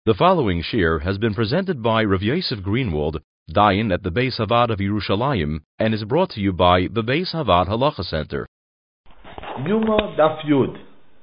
The following shir has been presented by Rav Yosef Greenwald, Dayan at the Beis Havad of Yerushalayim, and is brought to you by the Beis Havad Halacha Center. Yuma Daf Yud.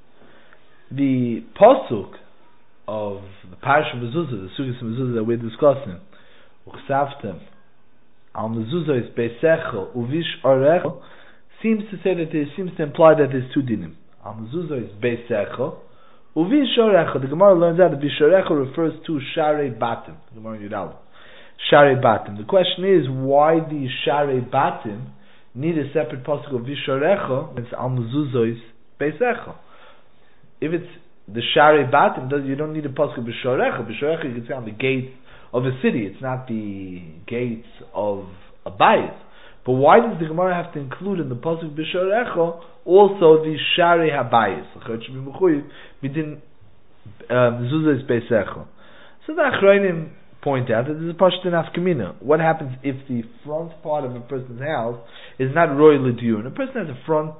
The pasuk of the Parashat Mezuzah, the Sugis Mezuzah that we're discussing, Uchsaftem al Mezuzah is Beisechel Uvish Orechel, seems to imply that there's two dinim. Al Mezuzah is Beisechel Uvish Orechel. The Gemara learns out that Vish Orechel refers to Sharei Batim. The Gemara Yudal. Sharei Batim. The question is, why the Sharei Batim need a separate pasuk of Vish Orechel when it's Al Mezuzah is Beisechel? If it's the Sharei Batim, you don't need a pasuk of Vish Orechel. Vish Orechel, you can say on the gates of a city. It's not the gates of a bayis. But why does the Gemara have to include in the pasuk Vish Orechel also the Sharei Habayis? It should be mechuyev midin Mezuzah is Beisechel. So the Achrayim point out that there's a pashut nafkamina. What happens if the front part of a person's house is not royal l'diur? A person has a front,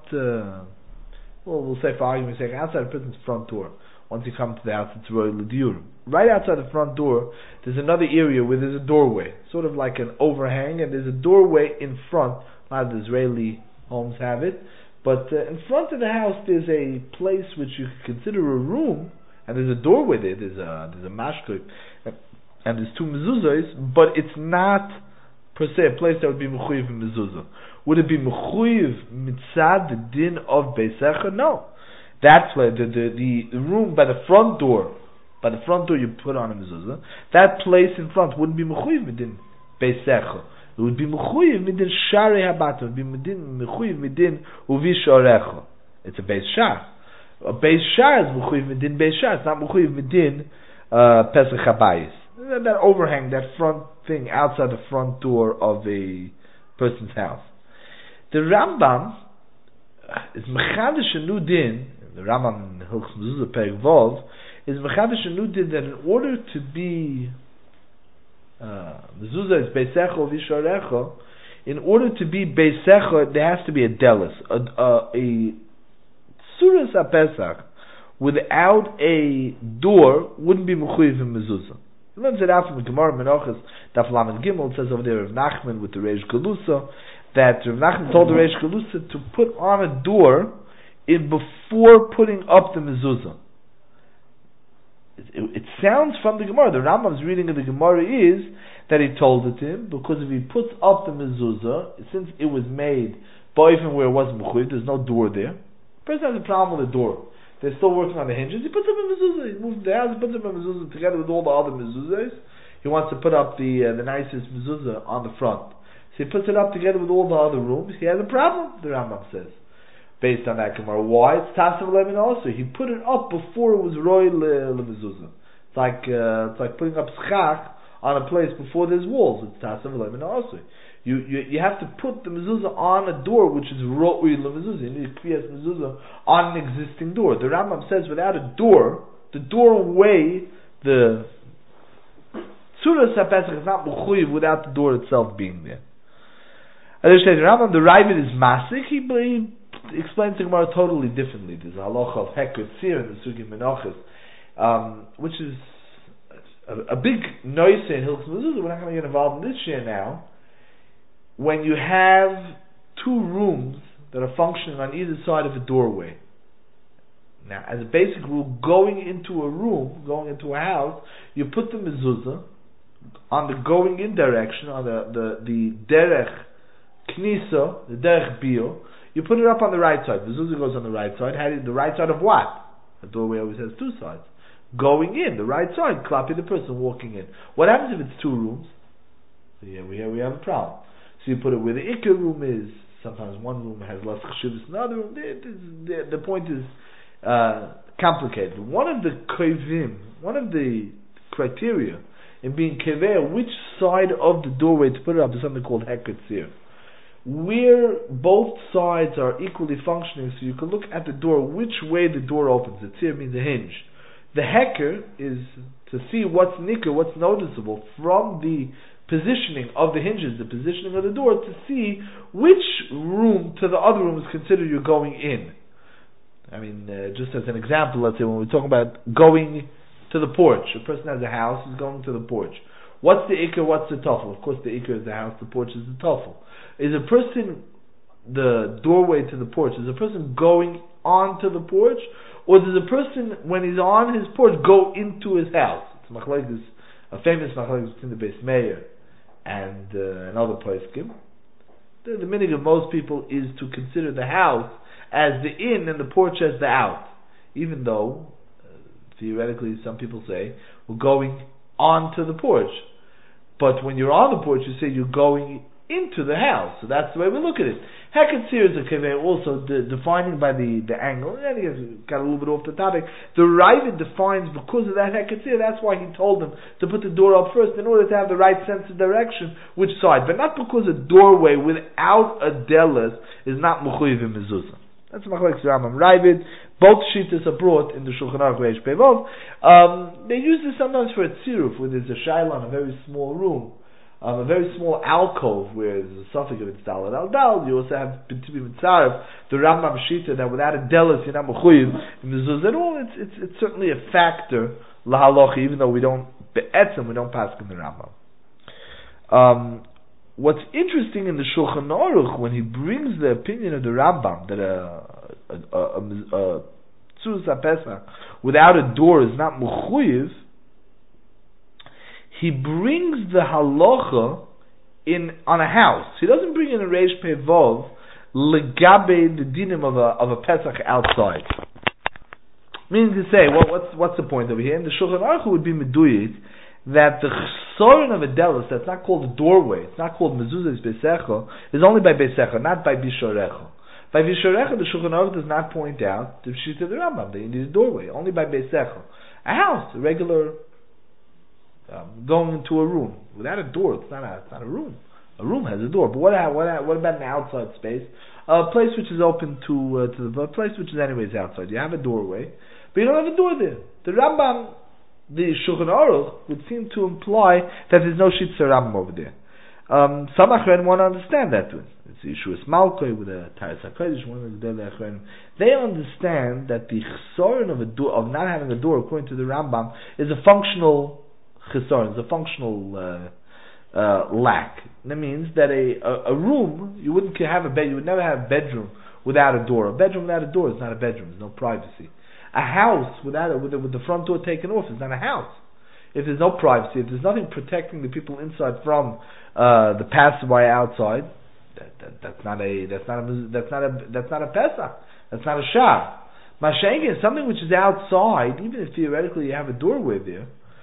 we'll say for argument's sake, outside a person's front door. Once you come to the house, it's royal l'diur. Right outside the front door, there's another area where there's a doorway, sort of like an overhang, and there's a doorway in front. A lot of the Israeli homes have it, but in front of the house there's a place which you could consider a room, and there's a doorway there. There's a mashkot, and there's two mezuzahs, but it's not per se a place that would be mechuyev in mezuzah. Would it be mechuyev mitzad the din of Beisechel? No. That's where the room by the front door you put on a mezuzah. That place in front wouldn't be mechuyev midin Beisechel. It would be mechuyev midin Sharei Habat. It would be mechuyev midin Uvish Orechel. It's a Beis Shar. A Beis Shar is mechuyev midin Beis Shar. It's not mechuyev midin Pesach Habayis. That overhang, that front thing outside the front door of a person's house. The Rambam is mechadish a new din. The Rambam in Hilchos Mezuzah Perek Vov is mechadish a new din that in order to be Mezuzah is Beisechel Vish Orechel, in order to be Beisechel there has to be a delis, a Tzuras HaPesach without a door wouldn't be mechuyev in Mezuzah. He learns it out from the Gemara Menachos Daf Lamed Gimel. It says over there Rav Nachman with the Reish Galusa that Rav Nachman told the Reish Galusa to put on a door before putting up the mezuzah. It sounds from the Gemara, the Rambam's reading of the Gemara is that he told it to him because if he puts up the mezuzah, since it was made by even where it wasn't mechuyev, there's no door there. The person has a problem with the door. They're still working on the hinges. He puts up a mezuzah. He moves the house. He puts up a mezuzah together with all the other mezuzahs. He wants to put up the nicest mezuzah on the front. So he puts it up together with all the other rooms. He has a problem, the Rambam says. Based on that Gemara. Why? It's Tasav Lemin also. He put it up before it was Roy Mezuzah. It's like putting up schach on a place before there's walls. It's Tasav Lemin also. You have to put the mezuzah on a door which is Ro'ui Mezuzah. You need to create mezuzah on an existing door. The Rambam says without a door, the doorway, the Tzuras HaPesach is not mechuyev without the door itself being there. As I said, the Rambam, the Ravid is Masik. He explains the Gemara totally differently. There's a halacha of Heker Tzir in the Sugi Menachos, which is a big noise in Hilchos Mezuzah. We're not going to get involved in this year now. When you have two rooms that are functioning on either side of a doorway. Now, as a basic rule, going into a room, going into a house, you put the mezuzah on the going in direction, on the derech knisa, the derech bio. You put it up on the right side. The mezuzah goes on the right side. The right side of what? A doorway always has two sides. Going in, the right side, clapping the person walking in. What happens if it's two rooms? So we have a problem. So you put it where the ikar room is. Sometimes one room has less cheshuvos than the other room. The point is complicated. One of the kavim, one of the criteria in being kaveh, which side of the doorway to put it up, is something called heker tzir, where both sides are equally functioning. So you can look at the door, which way the door opens. The tzir means a hinge. The heker is to see what's nikkur, what's noticeable from the positioning of the hinges, the positioning of the door, to see which room to the other room is considered you're going in. I mean, just as an example, let's say when we're talking about going to the porch. A person has a house, he's going to the porch. What's the ikr, what's the tafel? Of course the ikr is the house, the porch is the tafel. Is a person, the doorway to the porch, is a person going onto the porch, or does a person, when he's on his porch, go into his house? It's machlokes, a famous machlokes between the Beis Meir and another place. The minhag of most people is to consider the house as the in and the porch as the out. Even though, theoretically, some people say, we're going onto the porch. But when you're on the porch, you say you're going into the house. So that's the way we look at it. Hekatzir is a kaveh, also defining by the angle. And he got a little bit off the topic. The Ravid defines because of that hekatzir. That's why he told them to put the door up first in order to have the right sense of direction, which side. But not because a doorway without a delis is not mechuyev in mezuzah. That's machlokes Rambam Ravid. Both shittas are brought in the Shulchan Aruch Reish Pevov. They use this sometimes for a tziruf, where there's a shayla in a very small room. A very small alcove where there's a suffix of it's dalad al dal. You also have to be mitzaref the Rambam Shita that without a delis you're not mechuyev in mezuzah at all. It's certainly a factor lahalocha, even though we don't be'etzem, we don't pass in the Rambam. What's interesting in the Shulchan Aruch, when he brings the opinion of the Rambam that a tzurus HaPesach without a door is not mechuyev, he brings the halacha in on a house. He doesn't bring in a Reish Pevov legabe the dinim of a Pesach outside. Meaning to say, what's the point over here? In the Shulchan Aruch would be meduyik that the chesoron of a delis, that's not called a doorway, it's not called mezuzah beisecha, is only by beisecha, not by bishorecha. By bishorecha, the Shulchan Aruch does not point out the shita of the Rambam that you need a doorway, only by beisecha. A house, a regular going into a room without a door, it's not a room. A room has a door, but what about an outside space? A place which is open to the place which is anyways outside. You have a doorway, but you don't have a door there. The Rambam, the Shulchan Aruch, would seem to imply that there's no Shitza Rambam over there. Some Achrein want to understand that too. It's Yeshuas Malkoi with a Taras HaKodesh, one of the Achrein. They understand that the chesoron of a door, of not having a door, according to the Rambam, is a functional chesoron, is a functional lack. That means that a room, you wouldn't have a bed, you would never have a bedroom without a door. A bedroom without a door is not a bedroom, there's no privacy. A house with the front door taken off is not a house. If there's no privacy, if there's nothing protecting the people inside from the passerby outside, that's not a Pesach. That's not a Shah. Mashenkin is something which is outside, even if theoretically you have a doorway there.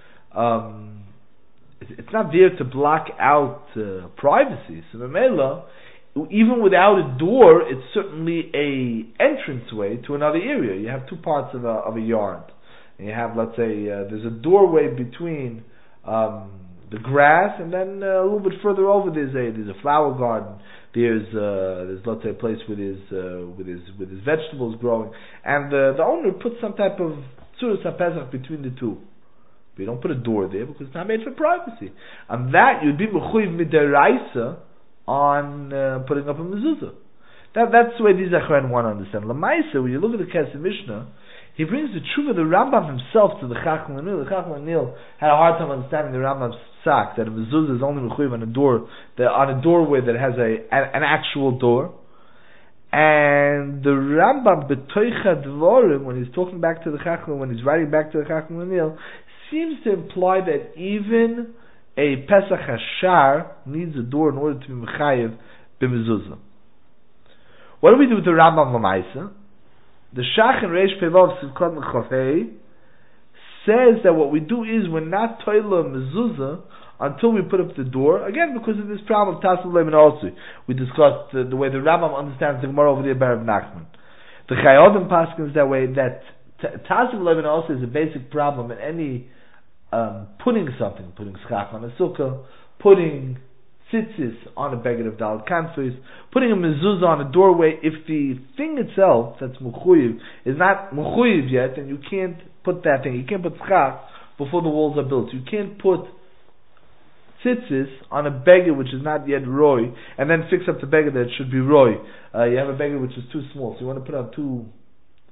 It's not there to block out privacy. So Mamela, even without a door, it's certainly a entranceway to another area. You have two parts of a yard. And you have, let's say, there's a doorway between the grass, and then a little bit further over there's a flower garden. There's let's say a place with his vegetables growing, and the owner puts some type of tzuras HaPesach between the two. But you don't put a door there because it's not made for privacy. And that you'd be mechuyev midaraisa on putting up a mezuzah. That's the way these Achrein want to understand. Lamaisa, when you look at the Kesef Mishnah, he brings the truth of the Rambam himself to the Chacham Anil. The Chacham Anil had a hard time understanding the Rambam's sak, that a mezuzah is only mechuyev on a door, on a doorway that has an actual door. And the Rambam betoicha dvorim, when he's talking back to the Chacham, when he's writing back to the Chacham Anil, seems to imply that even a Pesach Hashar needs a door in order to be mechayev b'mezuzah. What do we do with the Rambam Lamaisa? The Shach in Reish Pevov Sivkot L'Chofei says that what we do is we're not toila mezuzah until we put up the door. Again, because of this problem of Tassel Leiben also. We discussed the way the Rambam understands the Gemara over there by Rav Nachman. The Chayodim paskins that way, that Tassel Leiben also is a basic problem in any putting schach on a sukkah, putting tzitzis on a beged of daled kanfis, putting a mezuzah on a doorway. If the thing itself that's mechuyev is not mechuyev yet, then you can't put that thing. You can't put schach before the walls are built. You can't put tzitzis on a beged which is not yet roy, and then fix up the beged that should be roy. You have a beged which is too small, so you want to put on two.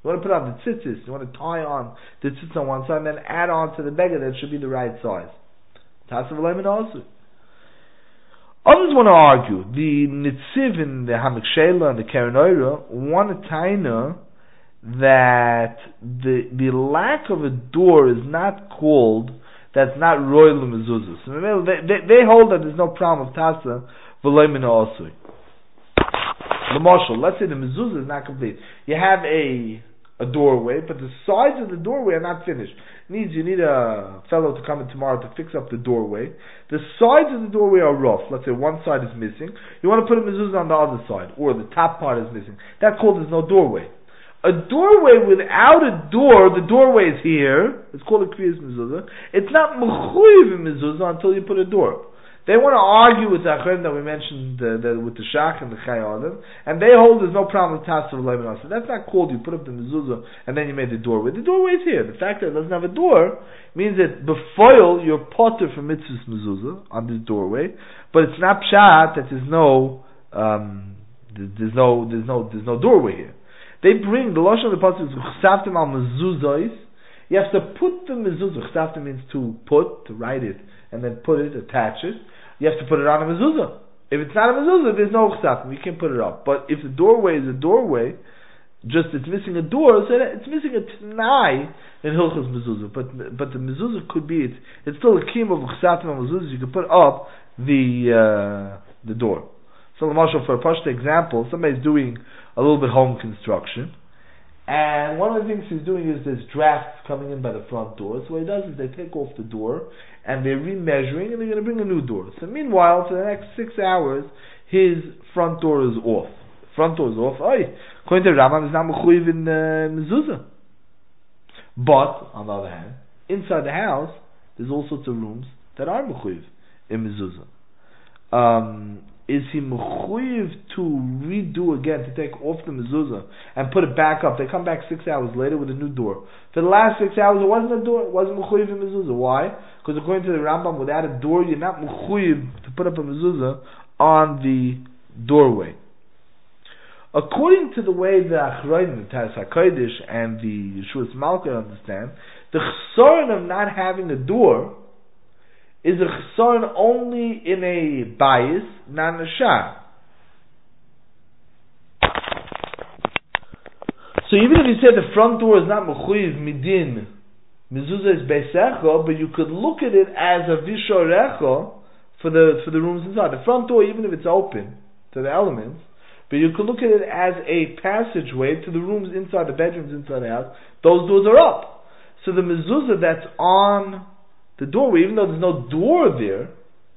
You want to put on the tzitzis, you want to tie on the tzitzis on one side and then add on to the beggar that should be the right size. Tasav Leimin also. Others want to argue, the Nitziv in the Hamek Sheila and the Keren Oira want to taina that the lack of a door is not called, that's not royal mezuzah. So they hold that there's no problem of Tasa V'Leimin also. The marshal, let's say the mezuzah is not complete. You have a doorway, but the sides of the doorway are not finished. You need a fellow to come in tomorrow to fix up the doorway. The sides of the doorway are rough. Let's say one side is missing. You want to put a mezuzah on the other side, or the top part is missing. That's called there's no doorway. A doorway without a door, the doorway is here. It's called a kriyas mezuzah. It's not mechuyev mezuzah until you put a door. They want to argue with the Achrim that we mentioned with the Shach and the Chai Adam, and they hold there's no problem with Tasser Leimin. So that's not called you put up the mezuzah and then you made the doorway. The doorway is here. The fact that it doesn't have a door means that befoil you're potter for mitzvahs mezuzah on this doorway, but it's not pshat that there's no doorway here. They bring the lashon of the pasuk is chsavtim al mezuzos. You have to put the mezuzah. Chsavtim means to put, to write it, and then put it, attach it. You have to put it on a mezuzah. If it's not a mezuzah, there's no chsavtim. You can't put it up. But if the doorway is a doorway, just it's missing a door, so it's missing a t'nai in hilchos mezuzah. But the mezuzah could be it's still a kiyum of chsavtim al mezuzah. You can put up the door. So, for a pashta example, somebody's doing a little bit home construction, and one of the things he's doing is there's drafts coming in by the front door. So what he does is they take off the door and they're remeasuring and they're going to bring a new door. So meanwhile, for the next 6 hours, his front door is off. Front door is off. According to Rambam, is not mechuyev in mezuzah. But on the other hand, inside the house, there's all sorts of rooms that are mechuyev in mezuzah. Is he mechuyev to redo again, to take off the mezuzah and put it back up? They come back 6 hours later with a new door. For the last 6 hours, it wasn't a door. It wasn't mechuyev in mezuzah. Why? Because according to the Rambam, without a door, you're not mechuyev to put up a mezuzah on the doorway. According to the way the Achronim, the Taras HaKodesh, and the Yeshuas Malka understand, the chesaron of not having a door is a chesaron only in a bias, not in a shah. So even if you say the front door is not mechuyev midin, mezuzah is beisecha, but you could look at it as a vishorecha for the rooms inside. The front door, even if it's open to the elements, but you could look at it as a passageway to the rooms inside, the bedrooms inside the house. Those doors are up. So the mezuzah that's on the doorway, even though there's no door there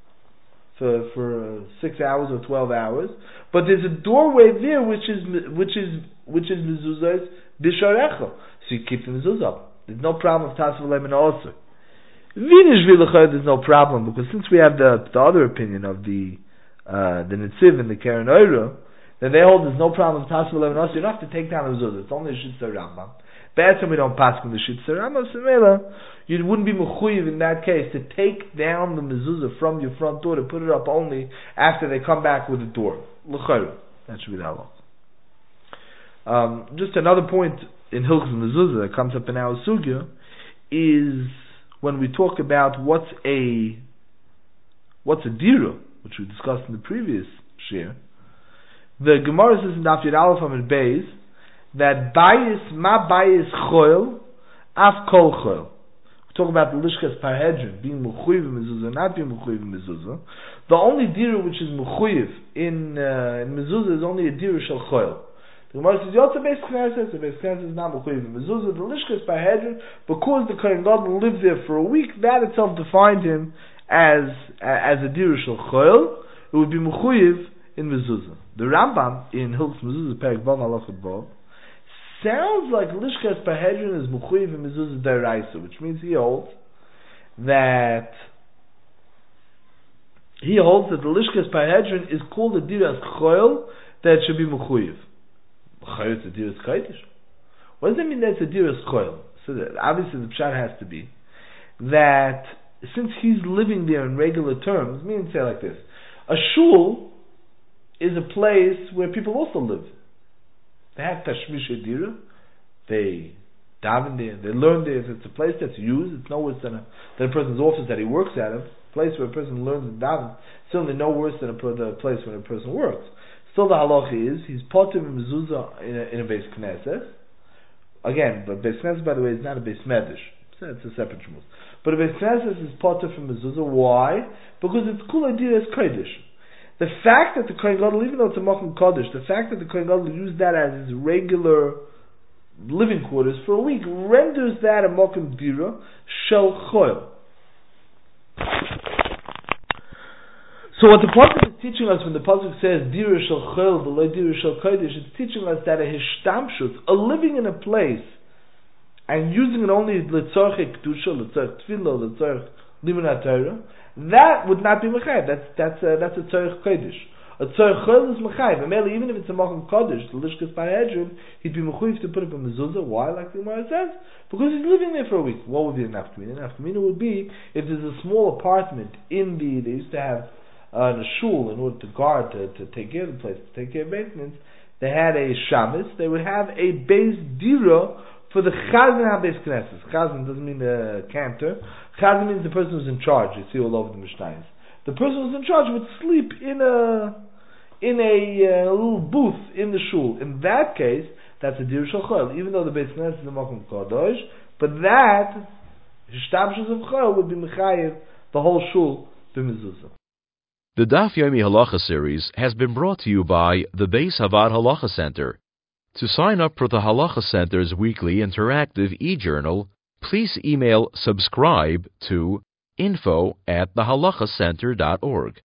for 6 hours or 12 hours, but there's a doorway there which is mezuzah's bisharecha. So you keep the mezuzah up. There's no problem of Tasva Leimin also. There's no problem, because since we have the other opinion of the Nitziv and the Keren Oira, then they hold there's no problem of Tasva Leimin also. You don't have to take down the mezuzah. It's only a Shitza Rambam. Better we don't pass from the Shitza Rambam. So you wouldn't be mechuyev in that case to take down the mezuzah from your front door to put it up only after they come back with a door. L'chayr. That should be the halach. Just another point in Hilchos Mezuzah that comes up in our sugya is when we talk about what's a dira, which we discussed in the previous shir. The Gemara says in Daf Yud Aleph Amud Beis that bayis choil af kol choil. We talk about the lishkas parhedron being mechuyev mezuzah, not being mechuyev mezuzah. The only dira which is mechuyev in mezuzah is only a dira shel choil. The Gemara says yotze beis knesses. The beis knesses is not mechuyev mezuzah. The lishkas parhedron, because the kohen gadol lived there for a week, that itself defined him as a dira shel choil. It would be mechuyev in mezuzah. The Rambam in Hilchos Mezuzah Perek Vav Halachah Vav sounds like Lishkas Parhedron is mechuyev in mezuzah deraisa, which means he holds that the Lishkas Parhedron is called a diras choil that should be mechuyev. Mechuyev it's a diras kodesh. What does it mean that it's a diras choil? So that obviously the pshat has to be that since he's living there in regular terms, meaning say like this: a shul is a place where people also live. They have tashmish dira. they daven there, they learn there. It's a place that's used. It's no worse than a person's office that he works at. A place where a person learns and davens. Certainly no worse than the place where a person works. Still, the halacha is he's potter mezuzah in a beis knesset. Again, but beis knesset, by the way, is not a beis medrash. It's a separate shmuz. But a beis knesset is potter from mezuzah. Why? Because it's kul idea as kodesh. The fact that the Kohen Gadol, even though it's a Makom Kodesh, the fact that the Kohen Gadol used that as his regular living quarters for a week renders that a Makom Dira Shel Choil. So what the Pasuk is teaching us when the Pasuk says Dira Shel Choil v'lo Dira Shel Kodesh, it's teaching us that a Hishtamshut, a living in a place and using it only L'tzorche Kedusha, L'tzorche Tefillah, L'tzorche Limun HaTorah, that would not be mechayiv. That's a tzorich kodesh. A tzorich choil is mechayiv. And even if it's a makom kodesh, the lishkas parehedron, he'd be mechayiv to put up a mezuzah. Why? Like the Gemara says, because he's living there for a week. What would be the nafkamina? The nafkamina would be if there's a small apartment in they used to have in a shul in order to guard, to take care of the place, to take care of maintenance. They had a shamis. They would have a beis dira for the chazan ha-beis knesses. Chazan doesn't mean a cantor. Chazan means the person who's in charge. You see all over the Mishnayos. The person who's in charge would sleep in a little booth in the shul. In that case, that's a dir shel chol. Even though the beis knesses is a makom kadosh, but that hishtabshus of chol would be mechayev the whole shul b'mezuzah. The Daf Yomi Halacha series has been brought to you by the Beis Havad Halacha Center. To sign up for the Halacha Center's weekly interactive e-journal, please email subscribe to info@thehalachacenter.org.